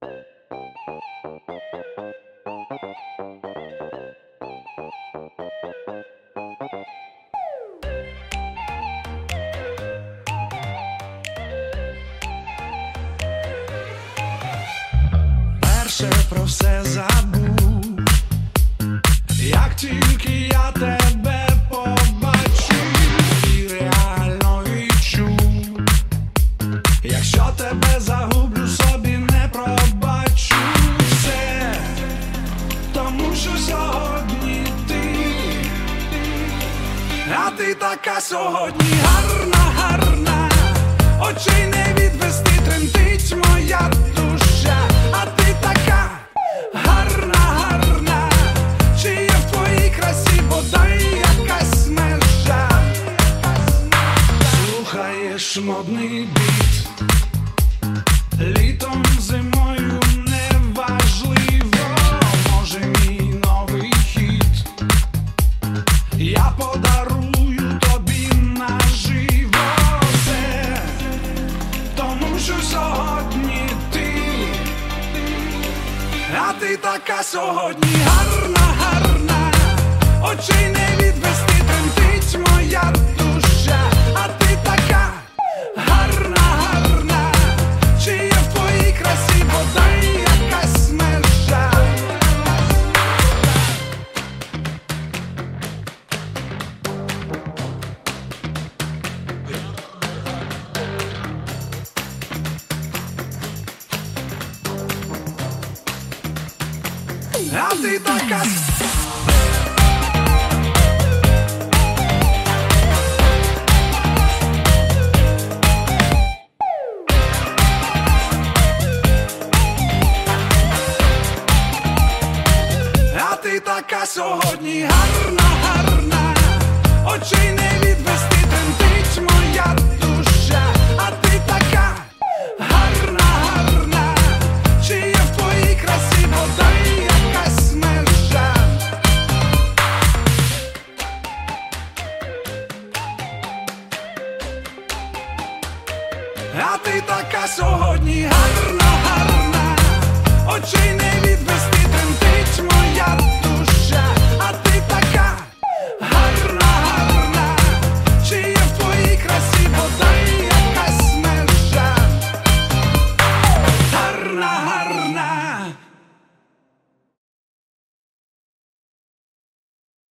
Перше про все забув, як тільки я тебе побачив і реально відчув, якщо тебе загублю, собі не пробачу все, тому що сьогодні ти, а ти така сьогодні гарна, гарна, очей не відвести, тремтить моя душа, а ти така гарна, гарна, чи є в твоїй красі бодай якась межа? Слухаєш модний біт, літом, зимою неважливо, може мій новий хіт я подарую тобі наживо все, тому що сьогодні ти, а ти така сьогодні гарна, гарна, очей не відвести, тремтить моя душа, а ти така гарна, гарна, чи є в твоїй красі бодай якась межа? А ти така. А ти така сьогодні гарна, гарна, очей не відвести, тремтить моя душа, а ти така гарна, гарна, чи є в твоїй красі бодай якась межа? А ти така сьогодні гарна, гарна, очей не відвести, тремтить моя душа.